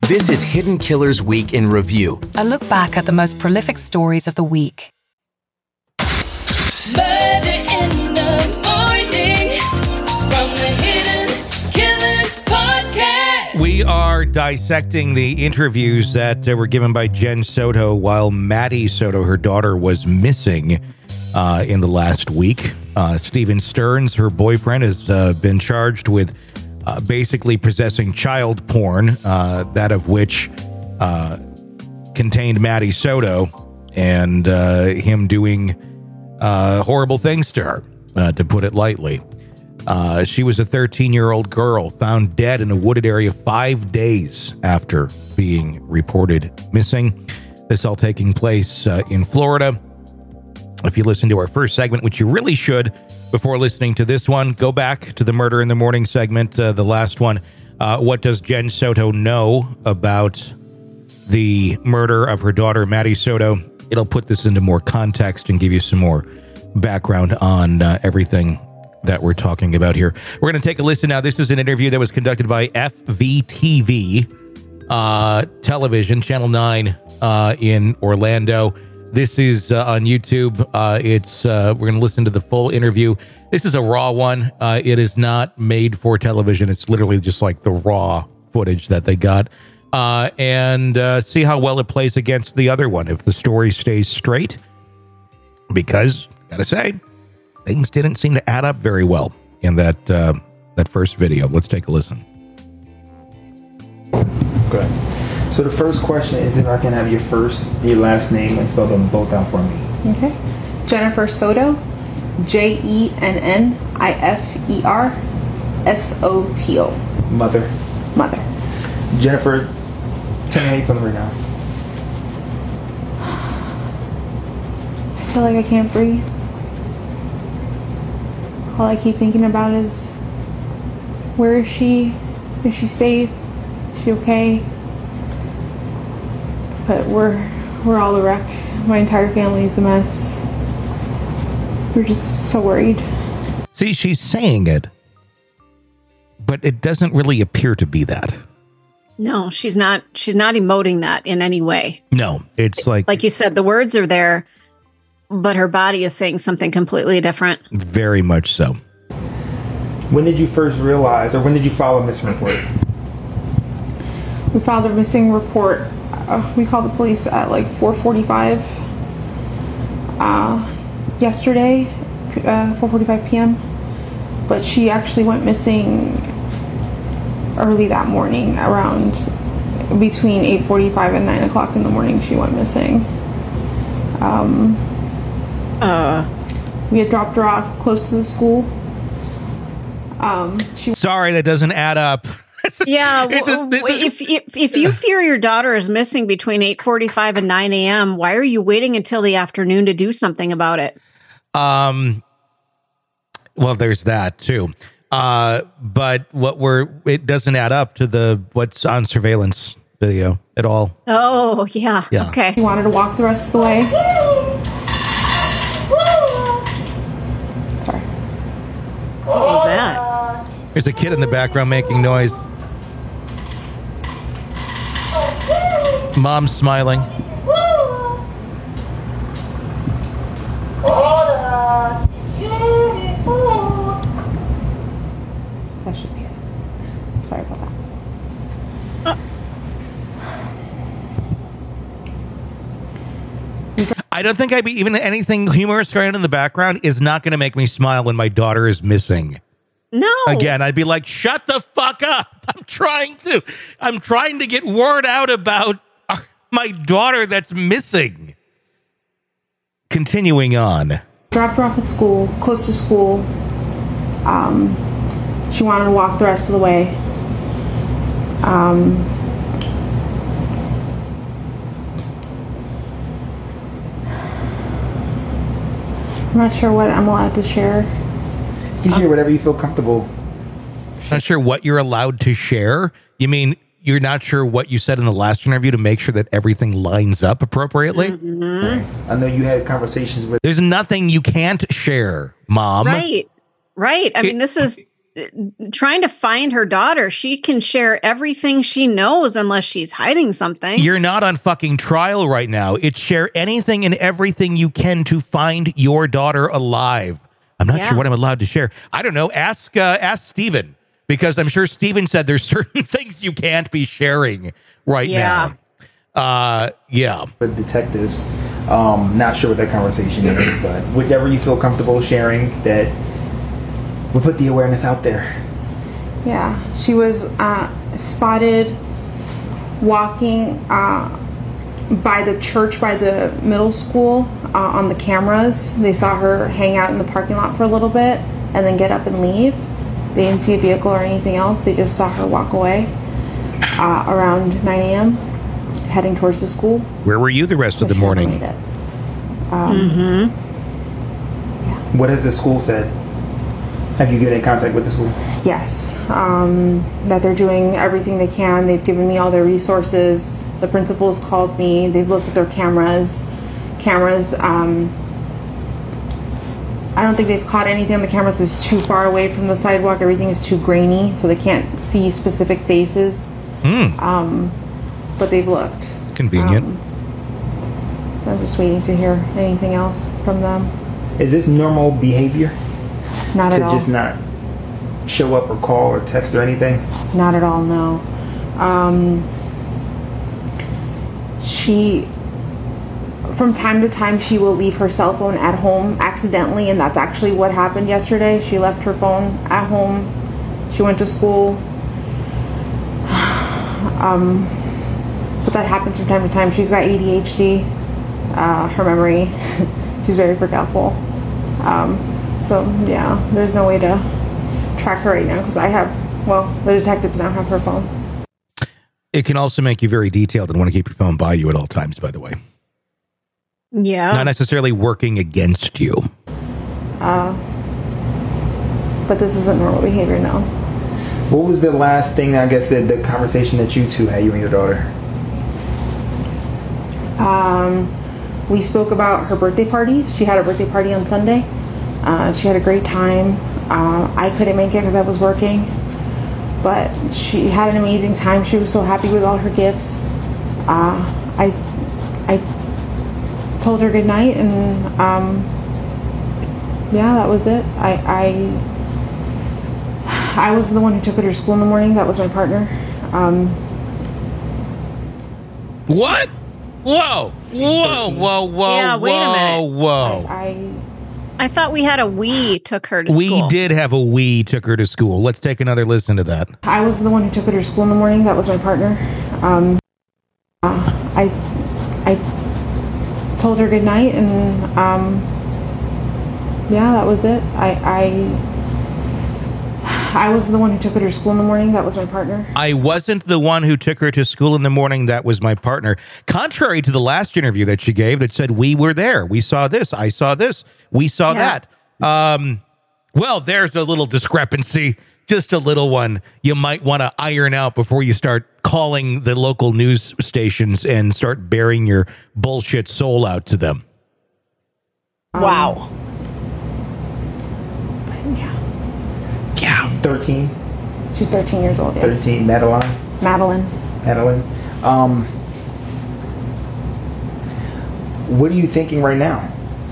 This is Hidden Killers Week in Review. A look back at the most prolific stories of the week. Murder in the morning from the Hidden Killers podcast. We are dissecting the interviews that were given by Jen Soto while Maddie Soto, her daughter, was missing in the last week. Steven Stearns, her boyfriend, has been charged with basically possessing child porn, that of which contained Maddie Soto, and him doing horrible things to her, to put it lightly. She was a 13-year-old girl found dead in a wooded area 5 days after being reported missing. This all taking place in Florida. If you listen to our first segment, which you really should before listening to this one, go back to the Murder in the Morning segment, the last one. What does Jen Soto know about the murder of her daughter, Maddie Soto? It'll put this into more context and give you some more background on everything that we're talking about here. We're going to take a listen now. This is an interview that was conducted by FVTV Television, Channel 9 in Orlando. This is on YouTube. We're going to listen to the full interview. This is a raw one. It is not made for television. It's literally just like the raw footage that they got. And see how well it plays against the other one, if the story stays straight. Because, gotta say, things didn't seem to add up very well in that first video. Let's take a listen. Okay. So the first question is if I can have your last name and spell them both out for me. Okay. Jennifer Soto, JENNIFERSOTO. Mother. Jennifer, tell me how you feeling right now. I feel like I can't breathe. All I keep thinking about is, where is she? Is she safe? Is she okay? But we're all a wreck. My entire family is a mess. We're just so worried. See, she's saying it, but it doesn't really appear to be that. No, she's not emoting that in any way. No, it's like you said, the words are there, but her body is saying something completely different. Very much so. When did you first realize, or when did you file a missing report? We filed a missing report. We called the police at like 4:45 yesterday, 4:45 p.m. But she actually went missing early that morning, around between 8:45 and 9 o'clock in the morning. She went missing. We had dropped her off close to the school. Sorry, that doesn't add up. Yeah, if you fear your daughter is missing between 8:45 and 9 a.m., why are you waiting until the afternoon to do something about it? Well, there's that too. But it doesn't add up to what's on surveillance video at all. Oh, yeah. Okay. She wanted to walk the rest of the way. Sorry. What was that? There's a kid in the background making noise. Mom's smiling. That should be it. Sorry about that. I don't think even anything humorous going on in the background is not going to make me smile when my daughter is missing. No. Again, I'd be like, shut the fuck up. I'm trying to get word out about my daughter that's missing. Continuing on. Dropped her off at school, close to school. She wanted to walk the rest of the way. I'm not sure what I'm allowed to share. You share whatever you feel comfortable. Not sure what you're allowed to share? You mean you're not sure what you said in the last interview to make sure that everything lines up appropriately? Mm-hmm. I know you had conversations with... There's nothing you can't share, Mom. Right. I mean, this is trying to find her daughter. She can share everything she knows unless she's hiding something. You're not on fucking trial right now. It's share anything and everything you can to find your daughter alive. I'm not sure what I'm allowed to share. I don't know. Ask Steven, because I'm sure Steven said there's certain things you can't be sharing right now. With detectives, not sure what that conversation is, but whichever you feel comfortable sharing, that we'll put the awareness out there. Yeah, she was spotted walking by the church, by the middle school, on the cameras. They saw her hang out in the parking lot for a little bit and then get up and leave. They didn't see a vehicle or anything else. They just saw her walk away around 9 a.m. heading towards the school. Where were you the rest of the morning? What has the school said? Have you been in contact with the school? Yes, that they're doing everything they can. They've given me all their resources. The principals called me. They've looked at their cameras. I don't think they've caught anything on the cameras that's too far away from the sidewalk. Everything is too grainy, so they can't see specific faces. But they've looked. Convenient. I'm just waiting to hear anything else from them. Is this normal behavior? Not at all. To just not show up or call or text or anything? Not at all, no. She, from time to time, she will leave her cell phone at home accidentally, and that's actually what happened yesterday. She left her phone at home. She went to school. But that happens from time to time. She's got ADHD, her memory. She's very forgetful. So, yeah, there's no way to track her right now because the detectives now have her phone. It can also make you very detailed and want to keep your phone by you at all times, by the way. Yeah. Not necessarily working against you. But this isn't normal behavior now. What was the last thing, I guess, the conversation that you two had, you and your daughter? We spoke about her birthday party. She had a birthday party on Sunday. She had a great time. I couldn't make it because I was working. But she had an amazing time. She was so happy with all her gifts. I told her good night, and that was it. I wasn't the one who took her to school in the morning. That was my partner. What? Whoa! Yeah, wait a minute. Whoa! I thought we had took her to school. We did have took her to school. Let's take another listen to that. I wasn't the one who took her to school in the morning. That was my partner. I told her good night, and that was it. I wasn't the one who took her to school in the morning. That was my partner. I wasn't the one who took her to school in the morning. That was my partner. Contrary to the last interview that she gave that said, we were there. We saw this. I saw this. We saw that. Well, there's a little discrepancy. Just a little one you might want to iron out before you start calling the local news stations and start bearing your bullshit soul out to them. Wow. Yeah. 13? She's 13 years old, yes. 13. Madeline? What are you thinking right now?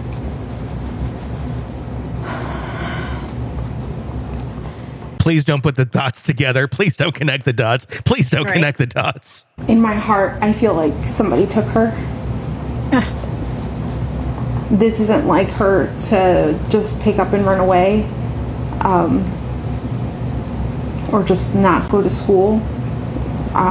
Please don't put the dots together. Please don't connect the dots. Please don't connect the dots. In my heart, I feel like somebody took her. This isn't like her to just pick up and run away. Or just not go to school. I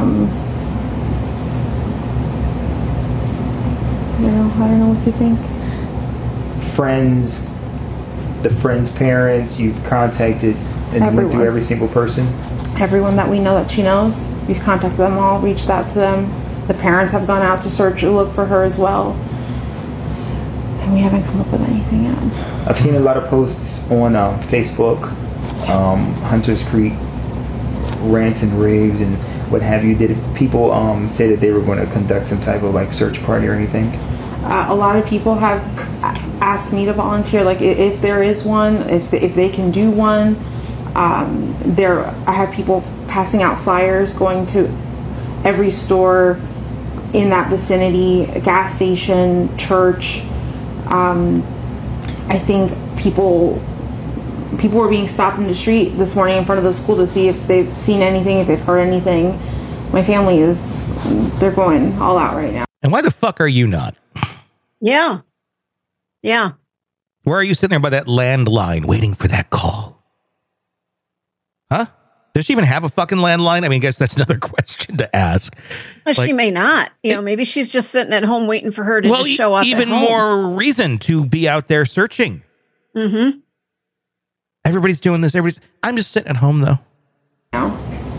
don't know what to think. Friends, the friends' parents, you've contacted and went through every single person? Everyone that we know that she knows, we've contacted them all, reached out to them. The parents have gone out to search and look for her as well. And we haven't come up with anything yet. I've seen a lot of posts on Facebook, Hunters Creek, rants and raves and what have you. Did people say that they were going to conduct some type of search party or anything? A lot of people have asked me to volunteer, if there is one, if they can do one. I have people passing out flyers, going to every store in that vicinity, a gas station, church. I think people were being stopped in the street this morning in front of the school to see if they've seen anything, if they've heard anything. My family they're going all out right now. And why the fuck are you not? Yeah. Where are you sitting there by that landline waiting for that call? Huh? Does she even have a fucking landline? I mean, I guess that's another question to ask. Well, she may not. Maybe she's just sitting at home waiting for her to just show up. Even at home. more reason to be out there searching. Mm-hmm. Everybody's doing this. I'm just sitting at home though. Now,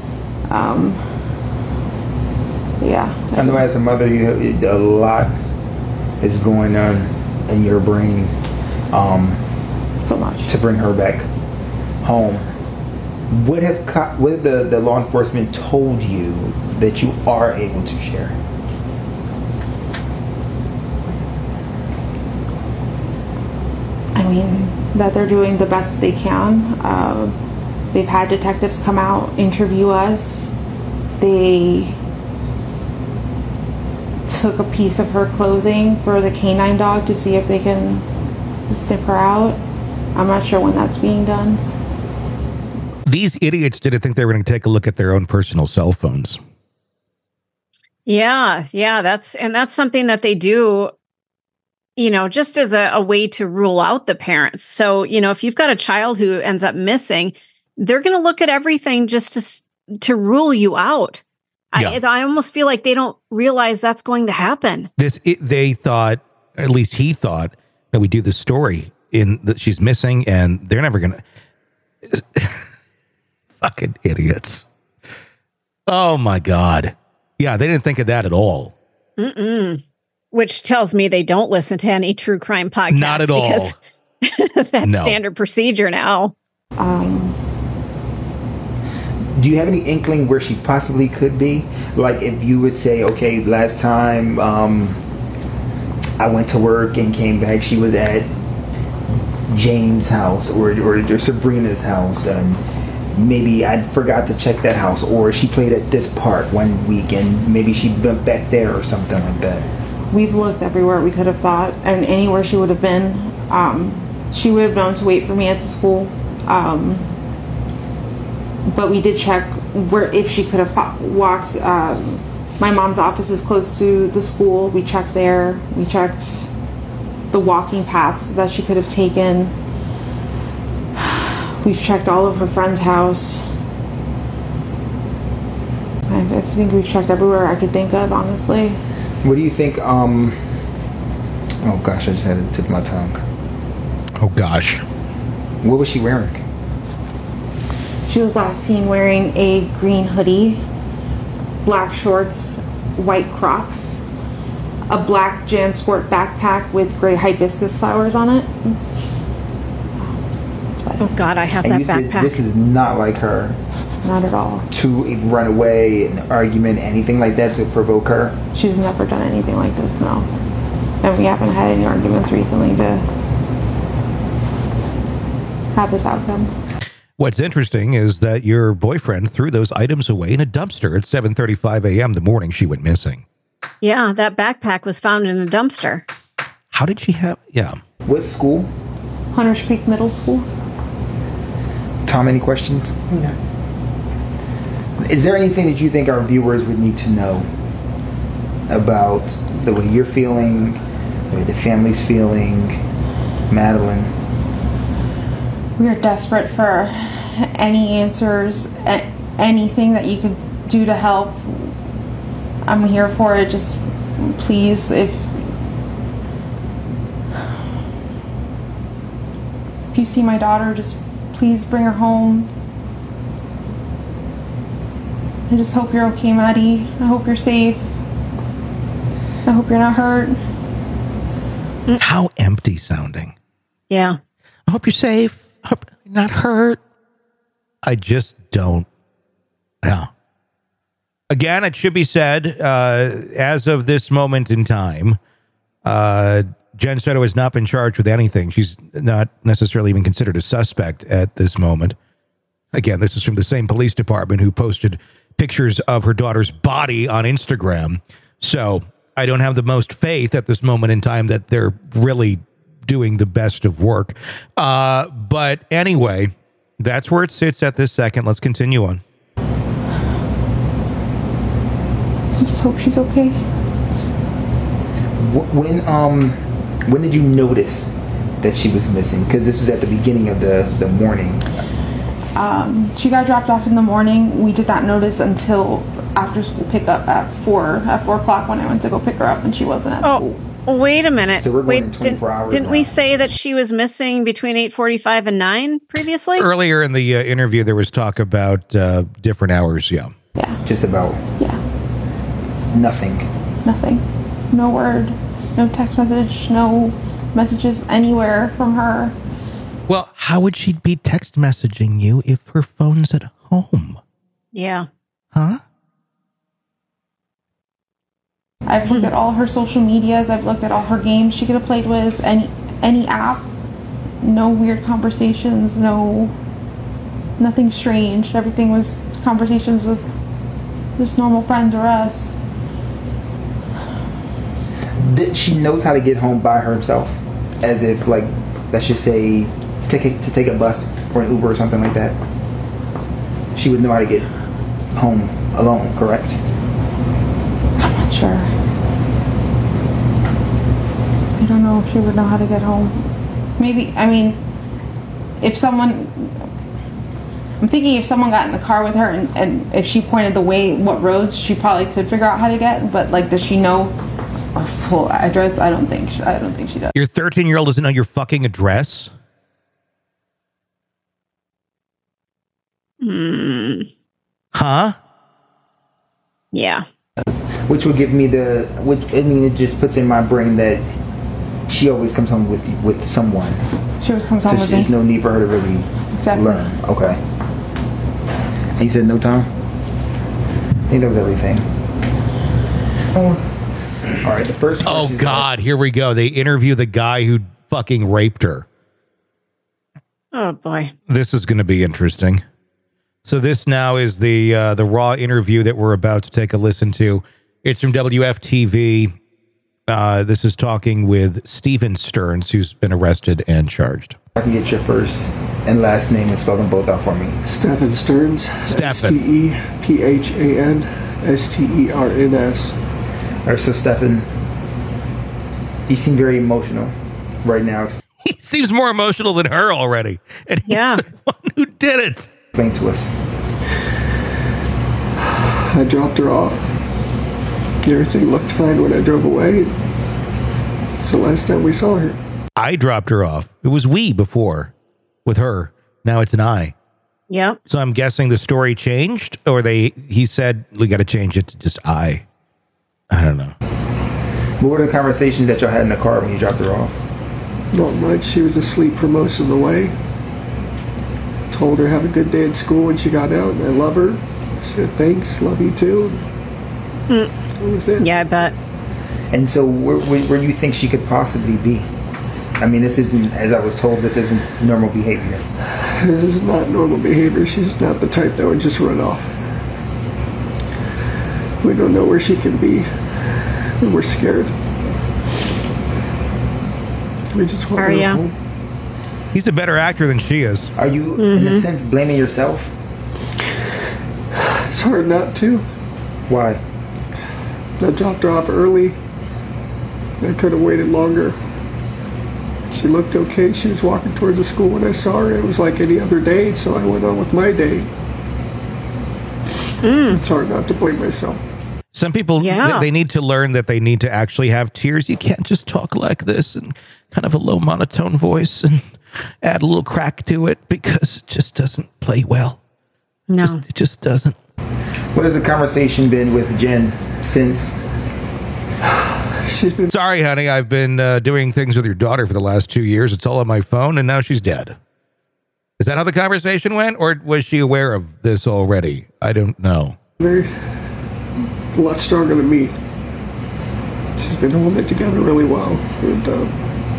yeah. I know as a mother, a lot is going on in your brain. So much to bring her back home. What have the law enforcement told you that you are able to share? I mean, that they're doing the best they can. They've had detectives come out, interview us. They took a piece of her clothing for the canine dog to see if they can sniff her out. I'm not sure when that's being done. These idiots didn't think they were going to take a look at their own personal cell phones. Yeah, that's something that they do, just as a way to rule out the parents. So, if you've got a child who ends up missing, they're going to look at everything just to rule you out. Yeah. I almost feel like they don't realize that's going to happen. They thought, or at least he thought, that we do this story that she's missing and they're never going to. Fucking idiots. Oh my God. Yeah, they didn't think of that at all. Which tells me they don't listen to any true crime podcasts. Not at all. Because that's standard procedure now. Do you have any inkling where she possibly could be? Like if you would say, okay, last time I went to work and came back, she was at James' house or Sabrina's house, and maybe I forgot to check that house, or she played at this park one week and maybe she went back there or something like that. We've looked everywhere we could have thought, and anywhere she would have been. She would have known to wait for me at the school. But we did check if she could have walked. My mom's office is close to the school. We checked there. We checked the walking paths that she could have taken. We've checked all of her friend's house. I think we've checked everywhere I could think of, honestly. What do you think? Oh gosh, I just had it tip my tongue. Oh gosh. What was she wearing? She was last seen wearing a green hoodie, black shorts, white Crocs, a black JanSport backpack with gray hibiscus flowers on it. Oh God, I have that backpack. This is not like her. Not at all. To run away, an argument, anything like that to provoke her? She's never done anything like this, no. And we haven't had any arguments recently to have this outcome. What's interesting is that your boyfriend threw those items away in a dumpster at 7:35 a.m. the morning she went missing. Yeah, that backpack was found in a dumpster. How did she have... Yeah. What school? Hunters Creek Middle School. Tom, any questions? No. Is there anything that you think our viewers would need to know about the way you're feeling, the way the family's feeling, Madeline? We are desperate for any answers, anything that you could do to help. I'm here for it. Just please, if you see my daughter, just please bring her home. I just hope you're okay, Maddie. I hope you're safe. I hope you're not hurt. How empty sounding. Yeah. I hope you're safe. I hope you're not hurt. I just don't. Yeah. Again, it should be said, as of this moment in time, Jen Soto has not been charged with anything. She's not necessarily even considered a suspect at this moment. Again, this is from the same police department who posted pictures of her daughter's body on Instagram. So I don't have the most faith at this moment in time that they're really doing the best of work. But anyway, that's where it sits at this second. Let's continue on. I just hope she's okay. When did you notice that she was missing? Because this was at the beginning of the morning. She got dropped off in the morning. We did not notice until after school pickup at 4 o'clock when I went to go pick her up and she wasn't at school. Wait a minute. So we're going in 24 hours didn't now. we say that she was missing between 8:45 and 9 previously? Earlier in the interview, there was talk about different hours. Yeah. Yeah. Just about Yeah. nothing. Nothing. No word. No text message. No messages anywhere from her. Well, how would she be text messaging you if her phone's at home? Yeah. Huh? I've looked at all her social medias. I've looked at all her games she could have played with. Any app. No weird conversations. Nothing strange. Everything was conversations with just normal friends or us. She knows how to get home by herself, as if, like, let's just say, to take a bus or an Uber or something like that. She would know how to get home alone, correct? I'm not sure. I don't know if she would know how to get home. Maybe, I mean, I'm thinking if someone got in the car with her and if she pointed the way, what roads, she probably could figure out how to get, but like, does she know her full address? I don't think she does. Your 13-year-old doesn't know your fucking address? Huh? Yeah. Which would give me it just puts in my brain that she always comes home with someone. She always comes home So with me. there's no need for her to really Exactly. learn. Okay. And you said no time? I think that was everything. All right, the first Oh, question. God, here we go. They interview the guy who fucking raped her. Oh boy. This is going to be interesting. So this now is the raw interview that we're about to take a listen to. It's from WFTV. This is talking with Stephen Stearns, who's been arrested and charged. I can get your first and last name and spell them both out for me. Stephen Stearns. Stephen. STEPHANSTERNS. All right, so Stephen, you seem very emotional right now. He seems more emotional than her already. And he's Yeah. the one who did it. Explain to us. I dropped her off. Everything looked fine when I drove away. It's the last time we saw her. I dropped her off. It was we before with her. Now it's an I. Yep. So I'm guessing the story changed, or he said we got to change it to just I. I don't know. What were the conversations that y'all had in the car when you dropped her off? Not much. She was asleep for most of the way. Told her have a good day at school when she got out. I love her. She said thanks, love you too. That was it. Yeah, I bet. And so where do you think she could possibly be? I mean, this isn't, as I was told, this isn't normal behavior. This is not normal behavior. She's not the type that would just run off. We don't know where she can be. And we're scared. We just want Are her ya? home. He's a better actor than she is. Are you, in a sense, blaming yourself? It's hard not to. Why? I dropped her off early. I could have waited longer. She looked okay. She was walking towards the school when I saw her. It was like any other day, so I went on with my day. It's hard not to blame myself. Some people, Yeah. they need to learn that they need to actually have tears. You can't just talk like this and kind of a low monotone voice and add a little crack to it because it just doesn't play well. No. It just doesn't. What has the conversation been with Jen since? She's been Sorry, honey, I've been doing things with your daughter for the last 2 years. It's all on my phone, and now she's dead. Is that how the conversation went, or was she aware of this already? I don't know. very a lot stronger than me. She's been holding it together really well, and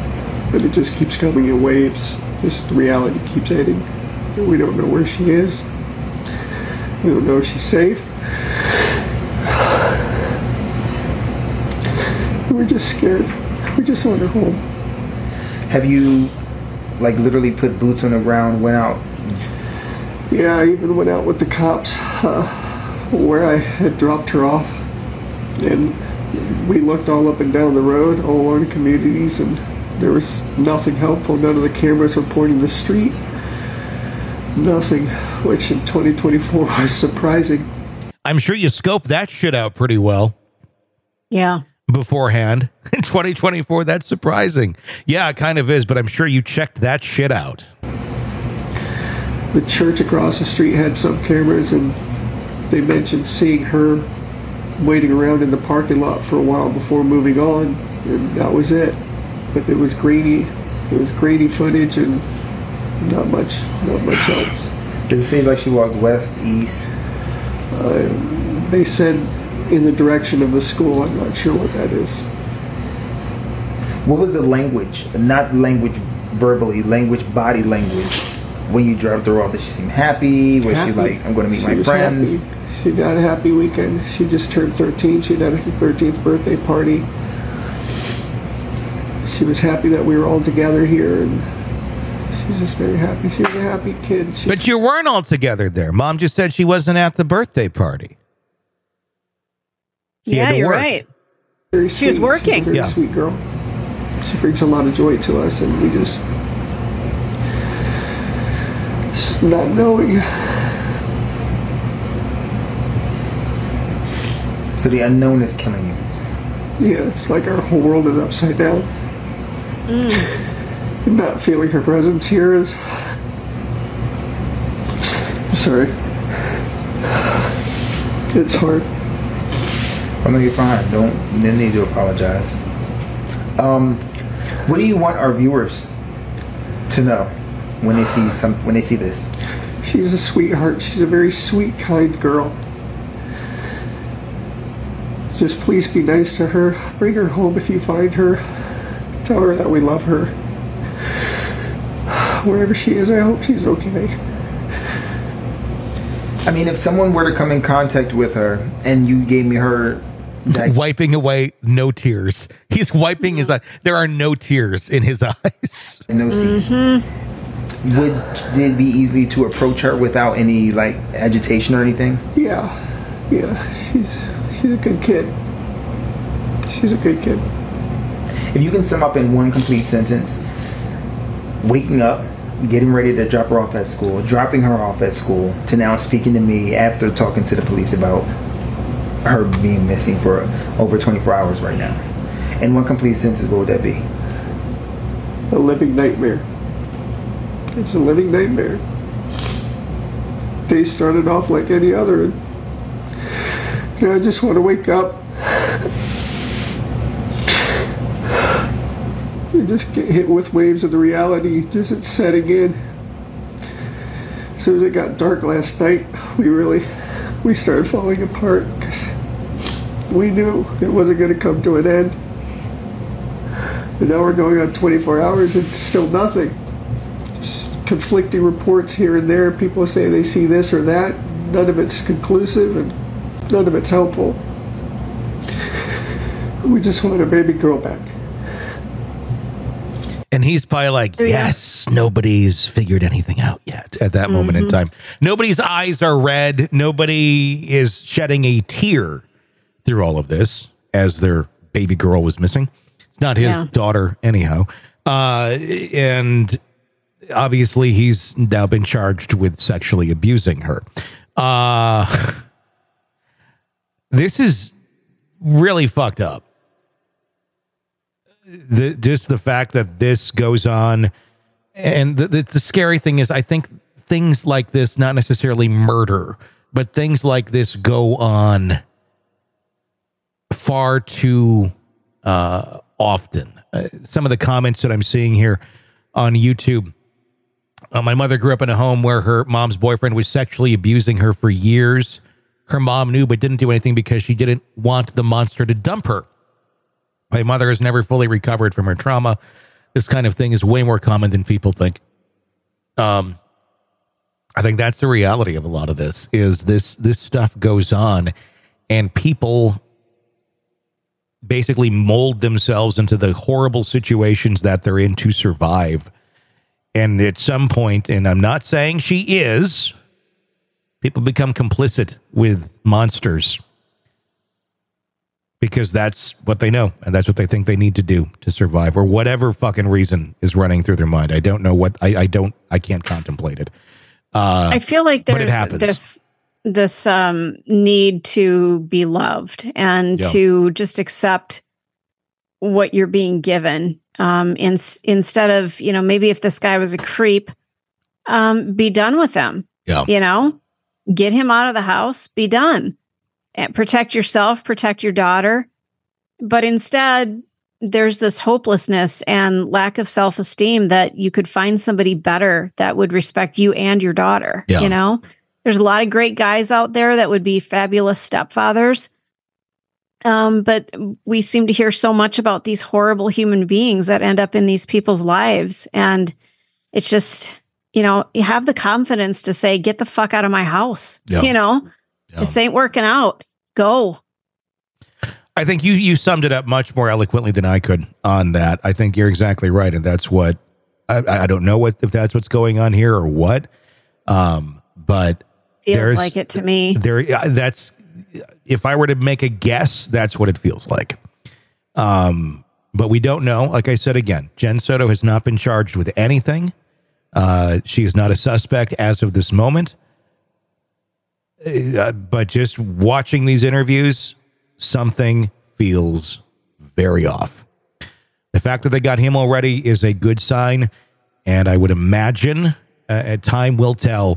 but it just keeps coming in waves. Just the reality keeps hitting. And we don't know where she is. We don't know if she's safe. We're just scared. We just want her home. Have you, like, literally put boots on the ground, went out? Yeah, I even went out with the cops where I had dropped her off. And we looked all up and down the road, all along the communities, and there was nothing helpful. None of the cameras were pointing the street. Nothing, which in 2024 was surprising. I'm sure you scoped that shit out pretty well Yeah. beforehand. In 2024, that's surprising. Yeah, it kind of is, but I'm sure you checked that shit out. The church across the street had some cameras, and they mentioned seeing her waiting around in the parking lot for a while before moving on, and that was it. But it was grainy. It was grainy footage, and not much else. Does it seem like she walked west, east? They said in the direction of the school. I'm not sure what that is. What was the language? Not language verbally, language, body language. When you dropped her off, did she seem happy? Was she like, I'm going to meet my friends? Happy. She had a happy weekend. She just turned 13. She had her 13th birthday party. She was happy that we were all together here, and she's just very happy. She's a happy kid. But you weren't all together there. Mom just said she wasn't at the birthday party. She had Yeah, to you're work. right. Very She was sweet. working. She's a very sweet girl. She brings a lot of joy to us, and we just not knowing. So the unknown is killing you. Yeah, it's like our whole world is upside down. And not feeling her presence here is. Sorry. It's hard. Oh no, you're fine. Don't need to apologize. What do you want our viewers to know when they see this? She's a sweetheart. She's a very sweet, kind girl. Just please be nice to her. Bring her home if you find her. Tell her that we love her. Wherever she is, I hope she's okay. I mean, if someone were to come in contact with her and you gave me her... Wiping away, no tears. He's wiping his eyes. There are no tears in his eyes. diagnoses, would it be easy to approach her without any like agitation or anything? Yeah. She's a good kid. She's a good kid. If you can sum up in one complete sentence, waking up, getting ready to drop her off at school, dropping her off at school, to now speaking to me after talking to the police about her being missing for over 24 hours right now. In one complete sentence, what would that be? A living nightmare. It's a living nightmare. Day started off like any other. And I just want to wake up and just get hit with waves of the reality. Just it's setting in. As soon as it got dark last night, we started falling apart because we knew it wasn't going to come to an end. And now we're going on 24 hours and still nothing. Just conflicting reports here and there. People say they see this or that. None of it's conclusive and none of it's helpful. We just want our baby girl back. And he's probably like, yes, nobody's figured anything out yet at that moment in time. Nobody's eyes are red. Nobody is shedding a tear through all of this as their baby girl was missing. It's not his daughter anyhow. And obviously he's now been charged with sexually abusing her. This is really fucked up. Just the fact that this goes on, and the scary thing is, I think things like this, not necessarily murder, but things like this go on far too often. Some of the comments that I'm seeing here on YouTube. My mother grew up in a home where her mom's boyfriend was sexually abusing her for years. Her mom knew but didn't do anything because she didn't want the monster to dump her. My mother has never fully recovered from her trauma. This kind of thing is way more common than people think. I think that's the reality of a lot of this, is this stuff goes on and people basically mold themselves into the horrible situations that they're in to survive. And at some point, and I'm not saying she is, people become complicit with monsters because that's what they know and that's what they think they need to do to survive, or whatever fucking reason is running through their mind. I don't know what, I can't contemplate it. I feel like there's this need to be loved and to just accept what you're being given. Instead of, maybe if this guy was a creep, be done with him. Yeah. Get him out of the house, be done. And protect yourself, protect your daughter. But instead, there's this hopelessness and lack of self-esteem that you could find somebody better that would respect you and your daughter. Yeah. There's a lot of great guys out there that would be fabulous stepfathers. But we seem to hear so much about these horrible human beings that end up in these people's lives. And it's just, you have the confidence to say, get the fuck out of my house. Yeah. This ain't working out. Go. I think you summed it up much more eloquently than I could on that. I think you're exactly right. And that's what, I don't know if that's what's going on here or what. But feels like it to me. That's, if I were to make a guess, that's what it feels like. But we don't know. Like I said, again, Jen Soto has not been charged with anything. She is not a suspect as of this moment. But just watching these interviews, something feels very off. The fact that they got him already is a good sign. And I would imagine time will tell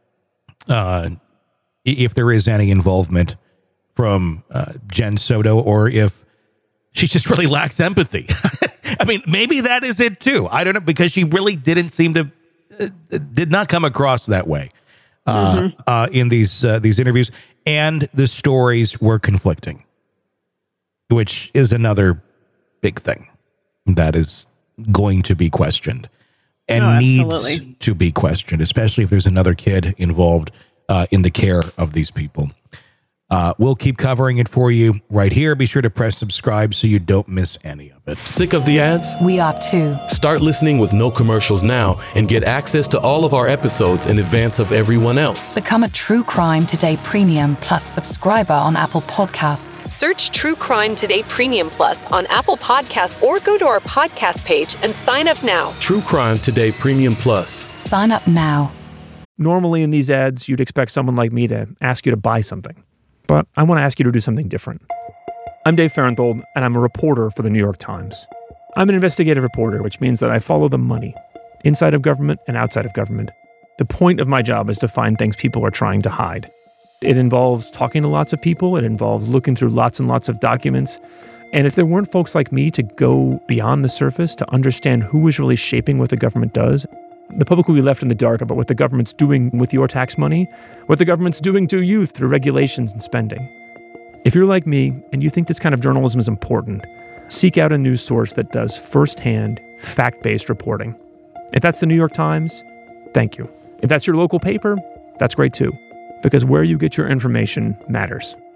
if there is any involvement from Jen Soto, or if she just really lacks empathy. I mean, maybe that is it too. I don't know, because she really did not come across that way in these interviews, and the stories were conflicting, which is another big thing that is going to be questioned and needs to be questioned, especially if there's another kid involved in the care of these people. We'll keep covering it for you right here. Be sure to press subscribe so you don't miss any of it. Sick of the ads? We are too. Start listening with no commercials now and get access to all of our episodes in advance of everyone else. Become a True Crime Today Premium Plus subscriber on Apple Podcasts. Search True Crime Today Premium Plus on Apple Podcasts or go to our podcast page and sign up now. True Crime Today Premium Plus. Sign up now. Normally in these ads, you'd expect someone like me to ask you to buy something. But I want to ask you to do something different. I'm Dave Farenthold, and I'm a reporter for the New York Times. I'm an investigative reporter, which means that I follow the money, inside of government and outside of government. The point of my job is to find things people are trying to hide. It involves talking to lots of people. It involves looking through lots and lots of documents. And if there weren't folks like me to go beyond the surface to understand who is really shaping what the government does, the public will be left in the dark about what the government's doing with your tax money, what the government's doing to you through regulations and spending. If you're like me and you think this kind of journalism is important, seek out a news source that does firsthand, fact-based reporting. If that's the New York Times, thank you. If that's your local paper, that's great too, because where you get your information matters.